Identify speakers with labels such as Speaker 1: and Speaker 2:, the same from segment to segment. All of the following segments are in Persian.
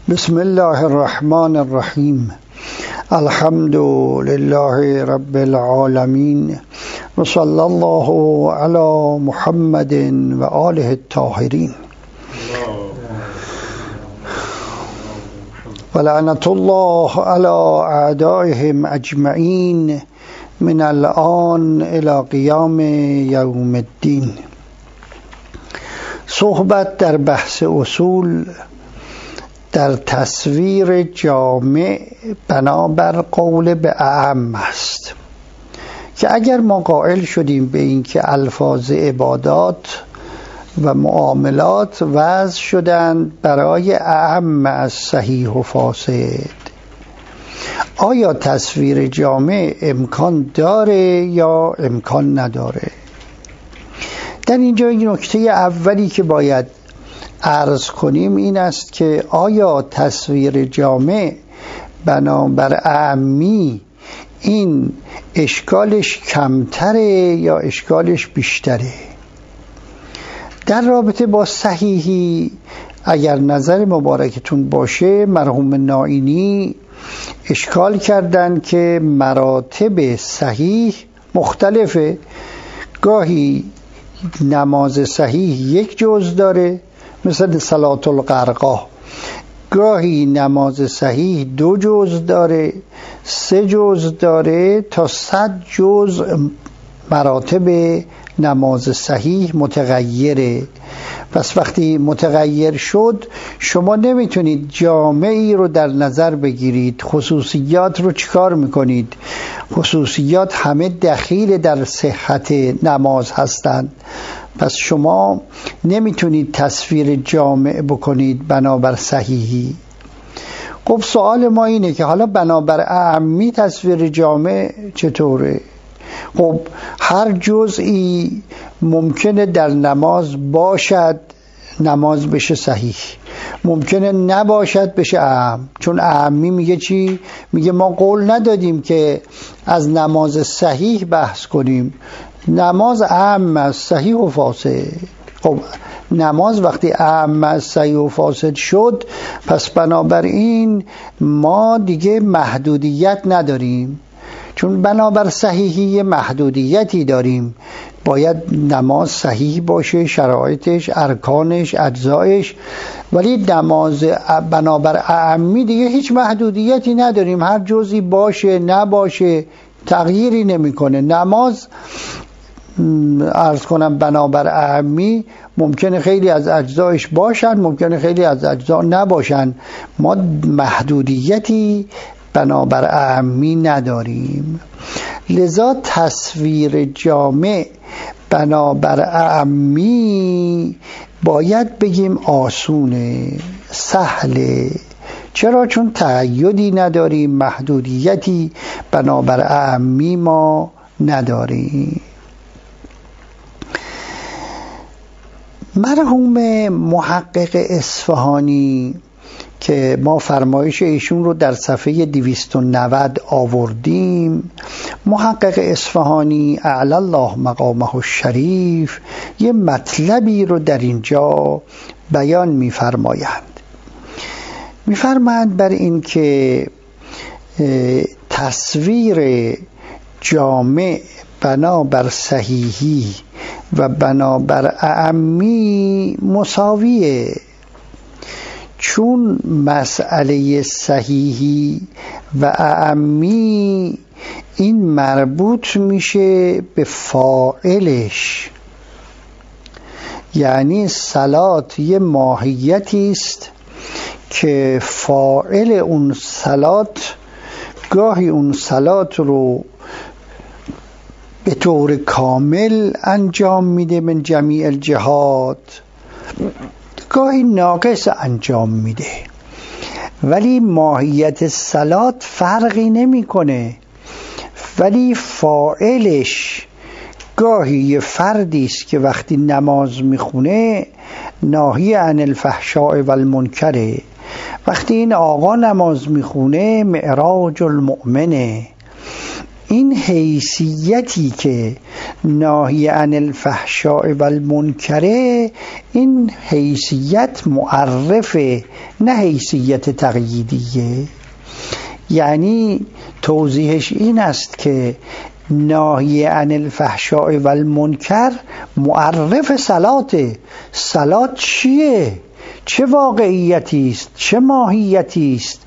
Speaker 1: بسم الله الرحمن الرحیم. الحمد لله رب العالمین و صلی الله علی محمد و آله الطاهرین و لعنت الله علی اعدائهم اجمعین من الآن الی قیام یوم الدین. صحبت در بحث اصول در تصویر جامع بنابر قول به اعم است که اگر ما قائل شدیم به این که الفاظ عبادات و معاملات وضع شدند برای اعم از صحیح و فاسد، آیا تصویر جامع امکان داره یا امکان نداره؟ در اینجا نکته اولی که باید عرض کنیم این است که آیا تصویر جامع بنابر اعمی این اشکالش کمتره یا اشکالش بیشتره؟ در رابطه با صحیحی اگر نظر مبارکتون باشه، مرحوم نائینی اشکال کردن که مراتب صحیح مختلفه. گاهی نماز صحیح یک جز داره مثل صلات الغرقا، گاهی نماز صحیح 2 جز داره، 3 جز داره، تا 100 جز مراتب نماز صحیح متغیره. پس وقتی متغیر شد شما نمیتونید جامعی رو در نظر بگیرید. خصوصیات رو چیکار میکنید؟ خصوصیات همه دخیل در صحت نماز هستند. پس شما نمیتونید تصویر جامع بکنید بنابر صحیحی. خب سوال ما اینه که حالا بنابر اعمی تصویر جامع چطوره؟ خب هر جزئی ممکنه در نماز باشد نماز بشه صحیح، ممکنه نباشد بشه اعم. چون اعمی میگه چی؟ میگه ما قول ندادیم که از نماز صحیح بحث کنیم، نماز اعم از صحیح و فاسد. خب نماز وقتی اعم از صحیح و فاسد شد، پس بنابراین ما دیگه محدودیت نداریم، چون بنابر صحیحی محدودیتی داریم. باید نماز صحیح باشه، شرایطش، ارکانش، اجزایش. ولی نماز بنابر اعمی دیگه هیچ محدودیتی نداریم، هر جزئی باشه نباشه تغییری نمیکنه. نماز عرض کنم بنابر اعمی ممکنه خیلی از اجزایش باشن، ممکنه خیلی از اجزا نباشن. ما محدودیتی بنابر اعمی نداریم. لذا تصویر جامع بنابر اعمی باید بگیم آسونه، سهله. چرا؟ چون تقییدی نداریم، محدودیتی بنابر اعمی ما نداریم. مرحوم محقق اصفهانی که ما فرمایش ایشون رو در صفحه 290 آوردیم، محقق اصفهانی اعلی الله مقامه الشریف یه مطلبی رو در اینجا بیان می‌فرمایند. می‌فرمایند بر این که تصویر جامع بنابر صحیحی و بنابر اعمی مساویه، چون مسئله صحیحی و اعمی این مربوط میشه به فاعلش. یعنی صلات یه ماهیتی است که فاعل اون صلات گاهی اون صلات رو به طور کامل انجام میده من جمیع الجهات، گاهی ناقص انجام میده. ولی ماهیت صلات فرقی نمیکنه، ولی فاعلش گاهی یه فردی است که وقتی نماز میخونه ناهی عن الفحشاء والمنکره. وقتی این آقا نماز میخونه معراج المؤمنه، این حیثیتی که ناهی عن الفحشاء و المنکره، این حیثیت معرفه، نه حیثیت تقییدیه. یعنی توضیحش این است که ناهی عن الفحشاء و المنکر معرف صلاته. صلات چیه؟ چه واقعیتی است؟ چه ماهیتی است؟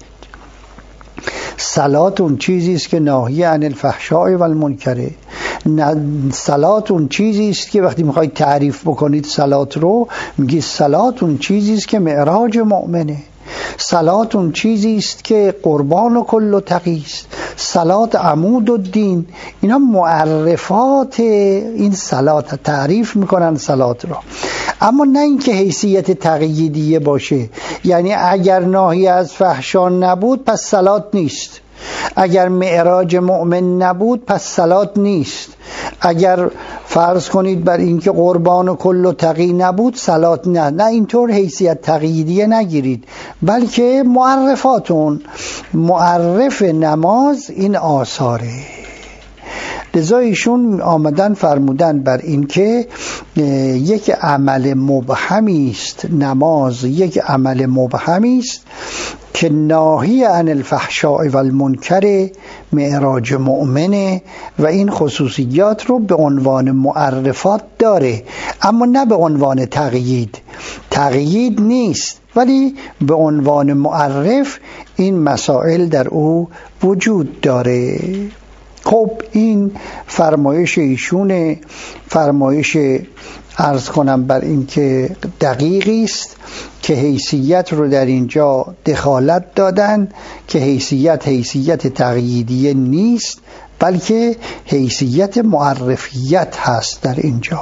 Speaker 1: صلات اون چیزی است که ناهی عن الفحشاء و المنکره. صلات اون چیزی است که وقتی میخواید تعریف بکنید صلات رو، میگید صلات اون چیزی است که معراج مؤمنه. صلات اون چیزی است که قربان و کل و تقی است. صلات عمود الدین. اینا معرفات این صلات، تعریف میکنن صلات را، اما نه اینکه حیثیت تقییدیه باشه. یعنی اگر ناهی از فحشا نبود پس صلات نیست، اگر معراج مؤمن نبود پس صلات نیست، اگر فرض کنید بر اینکه قربان و کل و تقی نبود صلات نه اینطور حیثیت تقییدیه نگیرید، بلکه معرفاتون. معرف نماز این آثاره. لذا ایشون آمدن فرمودن بر این که یک عمل مبهمی است نماز، یک عمل مبهمی است که ناهی عن الفحشاء و المنکر، معراج مؤمنه و این خصوصیات رو به عنوان معرفات داره، اما نه به عنوان تقیید. تقیید نیست، ولی به عنوان معرف این مسائل در او وجود داره. خب این فرمایش ایشونه، فرمایش عرض کنم بر این که دقیقی است که حیثیت رو در اینجا دخالت دادن که حیثیت تقییدیه نیست، بلکه حیثیت معرفیت هست در اینجا.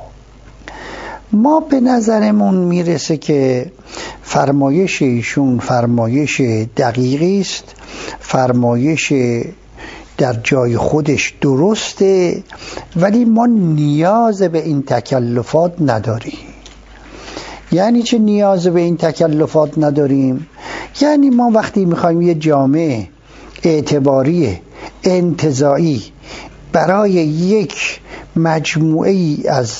Speaker 1: ما به نظرمون میرسه که فرمایش ایشون فرمایش دقیقی است، فرمایش در جای خودش درسته، ولی ما نیاز به این تکلفات نداریم. یعنی چه نیاز به این تکلفات نداریم؟ یعنی ما وقتی میخوایم یه جامعه اعتباری انتزاعی برای یک مجموعه ای از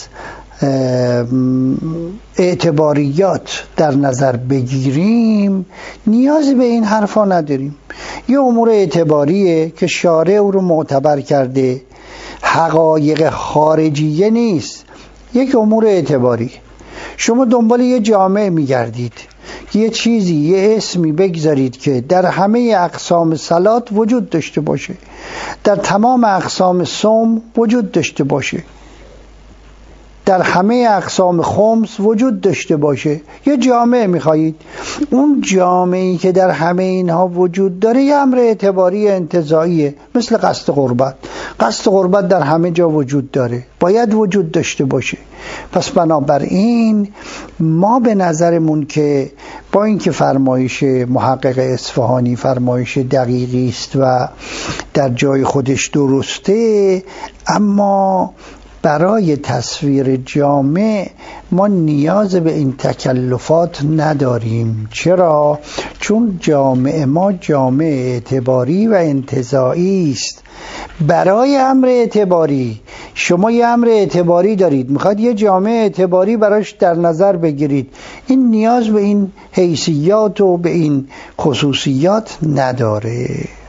Speaker 1: اعتباریات در نظر بگیریم، نیازی به این حرفا نداریم. یه امور اعتباریه که شارع او رو معتبر کرده، حقایق خارجیه نیست، یک امور اعتباری. شما دنبال یه جامعه میگردید، یه چیزی، یه اسمی بگذارید که در همه اقسام صلات وجود داشته باشه، در تمام اقسام صوم وجود داشته باشه، در همه اقسام خمس وجود داشته باشه. یه جامعه میخواهید، اون جامعه‌ای که در همه اینها وجود داره یه امر اعتباری انتزاعیه، مثل قصد قربت. قصد قربت در همه جا وجود داره، باید وجود داشته باشه. پس بنابراین ما به نظرمون که با اینکه فرمایش محقق اصفهانی فرمایش دقیقی است و در جای خودش درسته، اما برای تصویر جامع ما نیاز به این تکلفات نداریم. چرا؟ چون جامع ما جامع اعتباری و انتزاعی است. برای امر اعتباری، شما یه امر اعتباری دارید، میخواد یه جامع اعتباری براش در نظر بگیرید، این نیاز به این حیثیات و به این خصوصیات نداره.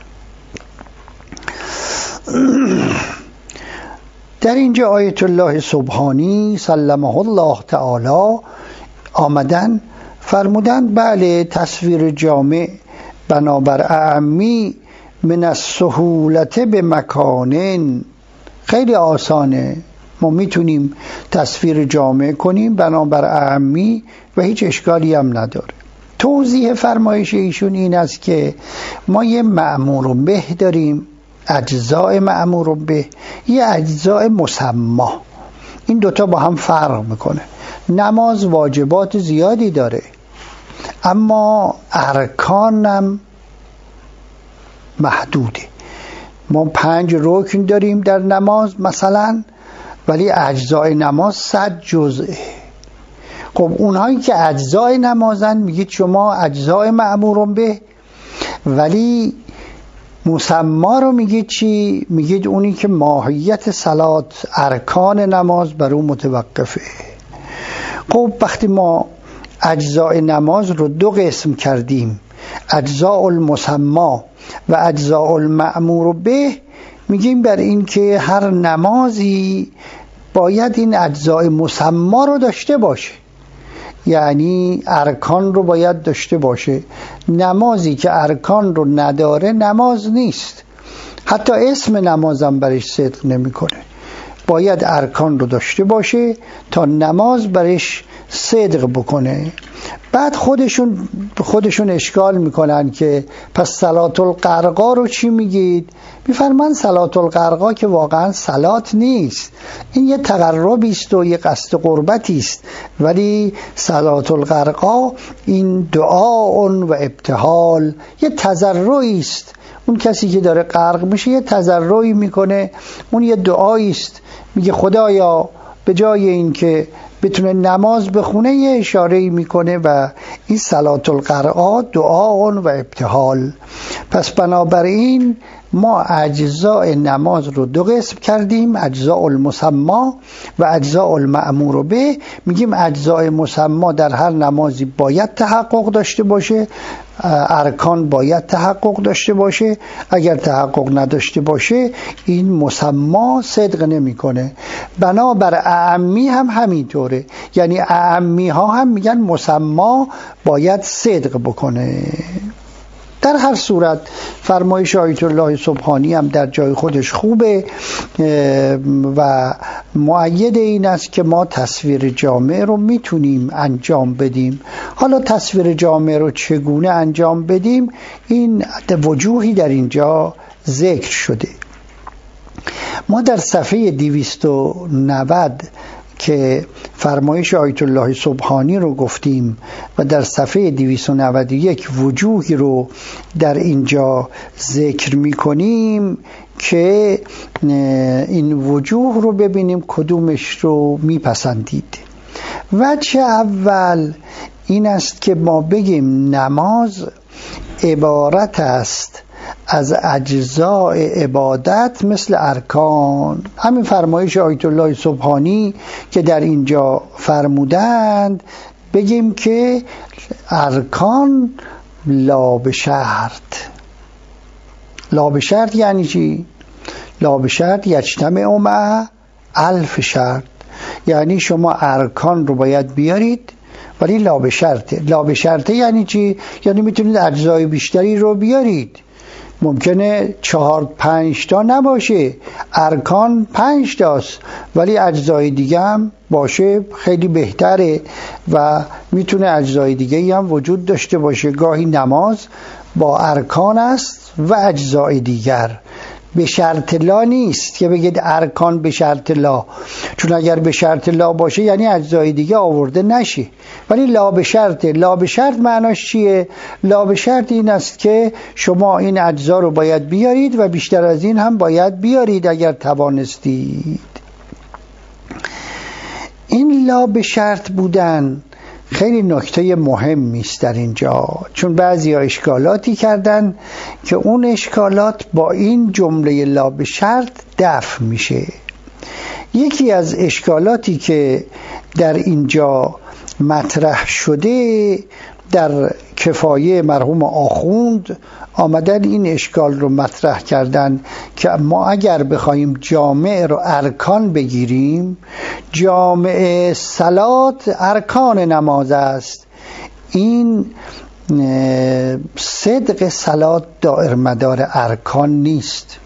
Speaker 1: در اینجا آیت الله سبحانی سلمه الله تعالی آمدن فرمودن بله، تصویر جامع بنابر اعمی من السهولت به مکانن، خیلی آسانه، ما میتونیم تصویر جامع کنیم بنابر اعمی و هیچ اشکالی هم نداره. توضیح فرمایش ایشون این است که ما یه مأمور به داریم، اجزاء مأمور به، یه اجزاء مسما. این دوتا با هم فرق میکنه. نماز واجبات زیادی داره، اما ارکانم محدوده. ما 5 رکن داریم در نماز مثلا، ولی اجزای نماز 100 جزءه. خب اونهایی که اجزای نمازن میگید شما اجزای مأمور به، ولی مسما رو میگید چی؟ میگید اونی که ماهیت صلات، ارکان نماز بر اون متوقفه. خب وقتی ما اجزاء نماز رو دو قسم کردیم، اجزاء المسما و اجزاء المأمور به، میگیم بر این که هر نمازی باید این اجزاء مسما رو داشته باشه، یعنی ارکان رو باید داشته باشه. نمازی که ارکان رو نداره نماز نیست، حتی اسم نمازم برش صدق نمیکنه. باید ارکان رو داشته باشه تا نماز برش صدق بکنه. بعد خودشون اشکال میکنن که پس صلات القرقا رو چی میگید؟ میفرمان صلات القرقا که واقعا صلات نیست، این یه تقربی است و یه قصد قربتی است، ولی صلات القرقا این دعا و ابتهال، یه تضرعی است. اون کسی که داره غرق میشه یه تضرعی میکنه، اون یه دعایی است، میگه خدایا به جای این که بتونه نماز بخونه یه اشاره‌ای میکنه و این صلات القرقا دعا و ابتهال. پس بنابراین ما اجزاء نماز رو دو قسم کردیم، اجزاء المسما و اجزاء المأمور به. میگیم اجزاء مسما در هر نمازی باید تحقق داشته باشه، ارکان باید تحقق داشته باشه. اگر تحقق نداشته باشه این مسما صدق نمیکنه. بنابر اعمی هم همینطوره، یعنی اعمی ها هم میگن مسما باید صدق بکنه. در هر صورت فرمایش آیت الله سبحانی هم در جای خودش خوبه و مؤید این است که ما تصویر جامع رو میتونیم انجام بدیم. حالا تصویر جامع رو چگونه انجام بدیم، این وجوهی در اینجا ذکر شده. ما در صفحه 290 که فرمایش آیت الله سبحانی رو گفتیم و در صفحه 291 وجوهی رو در اینجا ذکر میکنیم که این وجوه رو ببینیم کدومش رو میپسندید. وجه اول این است که ما بگیم نماز عبارت است از اجزاء عبادت مثل ارکان. همین فرمایش آیت الله سبحانی که در اینجا فرمودند، بگیم که ارکان لا به شرط. لا به شرط یعنی چی؟ لا به شرط یجتمع مع الف شرط، یعنی شما ارکان رو باید بیارید ولی لا به شرطه. لا به شرطه یعنی چی؟ یعنی میتونید اجزای بیشتری رو بیارید، ممکنه 4-5 تا نباشه، ارکان 5 تاست ولی اجزای دیگه هم باشه خیلی بهتره و میتونه اجزای دیگه هم وجود داشته باشه. گاهی نماز با ارکان است و اجزای دیگر، به شرط لا نیست که بگید ارکان به شرط لا، چون اگر به شرط لا باشه یعنی اجزای دیگه آورده نشه. ولی لا به شرط. لا به شرط معناش چیه؟ لا به شرط این است که شما این اجزا رو باید بیارید و بیشتر از این هم باید بیارید اگر توانستید. این لا به شرط بودن خیلی نکته مهمی است در اینجا، چون بعضیا اشکالاتی کردن که اون اشکالات با این جمله لا به شرط دفع میشه. یکی از اشکالاتی که در اینجا مطرح شده، در کفایه مرحوم آخوند آمدن این اشکال رو مطرح کردن که ما اگر بخوایم جامع رو ارکان بگیریم، جامع صلات ارکان نماز است، این صدق صلات دائر مدار ارکان نیست.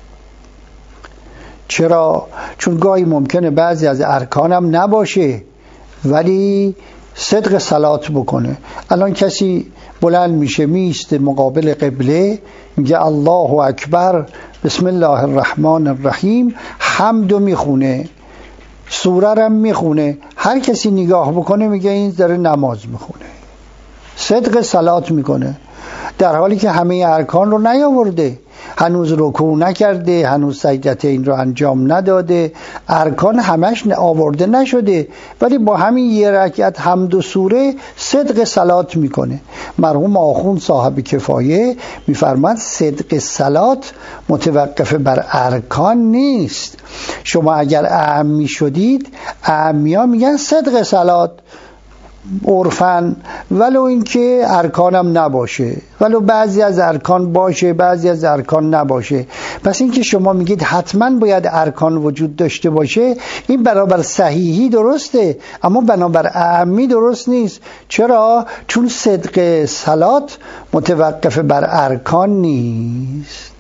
Speaker 1: چرا؟ چون گاهی ممکنه بعضی از ارکانم نباشه ولی صدق صلات بکنه. الان کسی بلند میشه میسته مقابل قبله، میگه الله اکبر، بسم الله الرحمن الرحیم، حمدو میخونه، سوره رم میخونه، هر کسی نگاه بکنه میگه این داره نماز میخونه، صدق صلات میکنه، در حالی که همه ارکان رو نیاورده. هنوز رکوع نکرده، هنوز سجدتین رو انجام نداده، ارکان همش آورده نشده، ولی با همین یه رکعت حمد و سوره صدق صلات میکنه. مرحوم آخوند صاحب کفایه میفرماد صدق صلات متوقف بر ارکان نیست. شما اگر اعمی شدید، اعمیا میگن صدق صلات عرفاً، ولو اینکه ارکانم نباشه، ولو بعضی از ارکان باشه بعضی از ارکان نباشه. پس اینکه شما میگید حتما باید ارکان وجود داشته باشه، این برابر صحیحی درسته، اما بنابر اعمی درست نیست. چرا؟ چون صدق صلات متوقف بر ارکان نیست.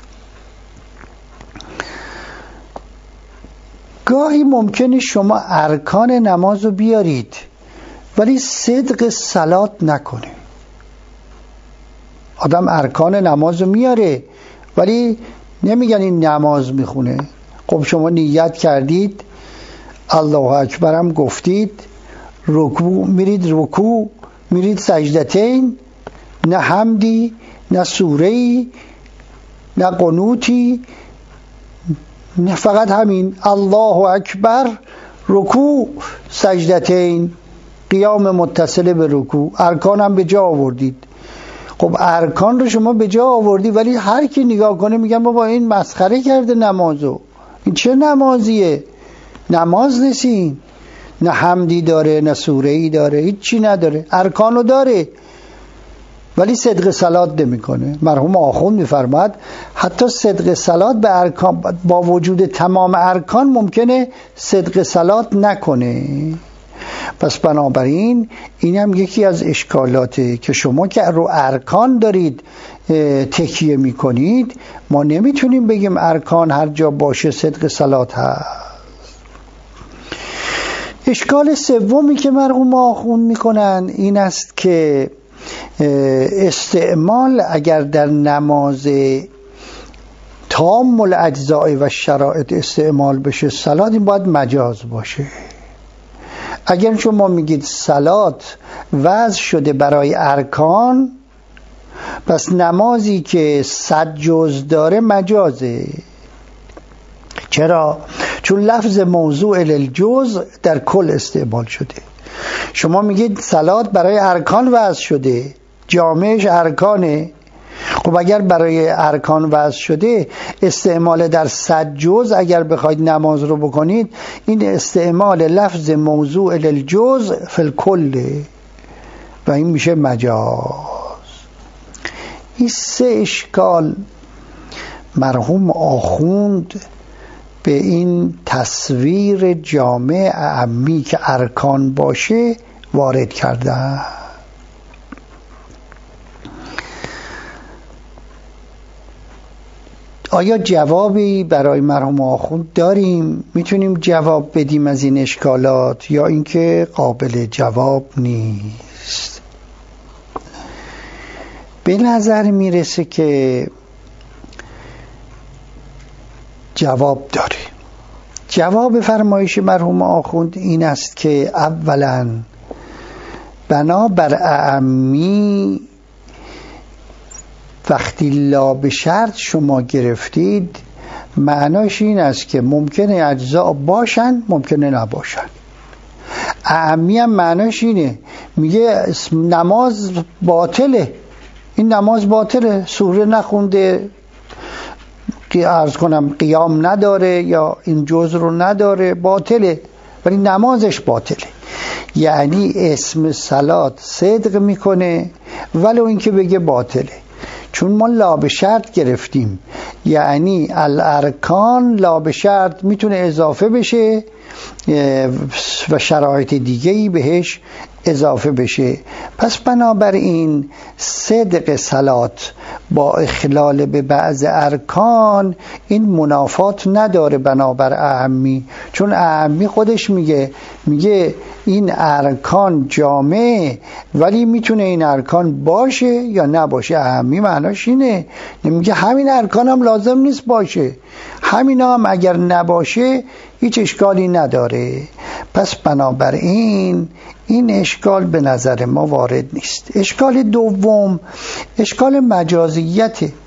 Speaker 1: گاهی ممکنه شما ارکان نماز رو بیارید ولی صدق صلات نکنه. آدم ارکان نماز رو میاره ولی نمیگن این نماز میخونه. خب شما نیت کردید، الله اکبرم گفتید، رکوع میرید سجدتین، نه حمدی، نه سوره‌ای، نه قنوتی، نه فقط همین الله اکبر، رکوع، سجدتین، قیام متصل به رکوع، ارکان هم به جا آوردید. خب ارکان رو شما به جا آوردی ولی هر کی نگاه کنه میگن بابا این مسخره کرده نمازو، این چه نمازیه؟ نماز نیست، نه حمدی داره، نه سوره‌ای داره، هیچی نداره، ارکانو داره ولی صدق صلات نمیکنه. مرحوم آخوند میفرماد حتی صدق صلات به ارکان، با وجود تمام ارکان ممکنه صدق صلات نکنه. پس بنابراین این هم یکی از اشکالاته که شما که رو ارکان دارید تکیه میکنید، ما نمیتونیم بگیم ارکان هر جا باشه صدق صلات هست. اشکال سومی که مرحوم آخوند میکنن این است که استعمال اگر در نماز تام الاجزاء و شرایط استعمال بشه صلات، این باید مجاز باشه. اگر شما میگید صلات وضع شده برای ارکان، پس نمازی که 100 جز داره مجازه. چرا؟ چون لفظ موضوع للجزء در کل استعمال شده. شما میگید صلات برای ارکان وضع شده، جامعش ارکانه. خب اگر برای ارکان وضع شده، استعمال در 100 جز اگر بخواید نماز رو بکنید، این استعمال لفظ موضوع للجزء فی الکل و این میشه مجاز. این 3 اشکال مرحوم آخوند به این تصویر جامع عمی که ارکان باشه وارد کرده. آیا جوابی برای مرحوم آخوند داریم؟ میتونیم جواب بدیم از این اشکالات یا اینکه قابل جواب نیست؟ به نظر میرسه که جواب داره. جواب فرمایش مرحوم آخوند این است که اولا بنابر اعمی وقتی لا به شرط شما گرفتید، معناش این است که ممکنه اجزا باشن ممکنه نباشن. اعمی هم معناش اینه، میگه نماز باطله، این نماز باطله، سوره نخونده، عرض کنم قیام نداره یا این جزء رو نداره، باطله، ولی نمازش باطله. یعنی اسم صلات صدق میکنه ولو اینکه بگه باطله، چون ما لا به شرط گرفتیم. یعنی الارکان لا به شرط میتونه اضافه بشه و شرایط دیگه‌ای بهش اضافه بشه. پس بنابراین صدق صلات با اخلال به بعض ارکان این منافات نداره بنابر اعمی، چون اعمی خودش میگه این ارکان جامع ولی میتونه این ارکان باشه یا نباشه. اعمی معناش اینه، نمیگه همین ارکان هم لازم نیست باشه، همینا هم اگر نباشه هیچ اشکالی نداره. پس بنابراین این اشکال به نظر ما وارد نیست. اشکال دوم اشکال مجازیته.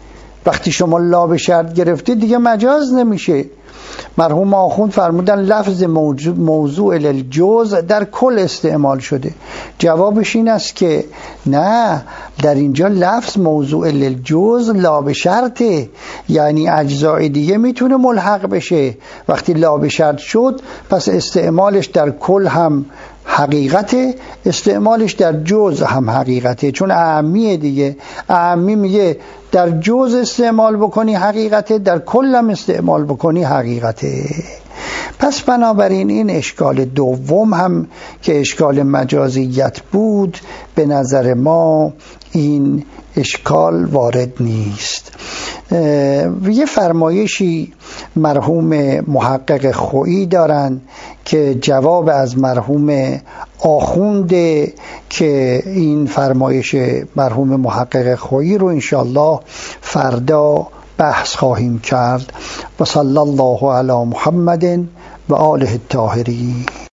Speaker 1: وقتی شما لا به شرط گرفتید دیگه مجاز نمیشه. مرحوم آخوند فرمودن لفظ موضوع للجزء در کل استعمال شده. جوابش این است که نه، در اینجا لفظ موضوع للجزء لا به شرطه، یعنی اجزای دیگه میتونه ملحق بشه. وقتی لا به شرط شد پس استعمالش در کل هم حقیقته، استعمالش در جزء هم حقیقته، چون اعمیه دیگه. اعمی میگه در جزء استعمال بکنی حقیقته، در کل هم استعمال بکنی حقیقته. پس بنابراین این اشکال دوم هم که اشکال مجازیت بود، به نظر ما این اشکال وارد نیست. یه فرمایشی مرحوم محقق خویی دارن که جواب از مرحوم آخونده که این فرمایش مرحوم محقق خویی رو انشالله فردا بحث خواهیم کرد. و صلی الله علی محمد و آله الطاهرین.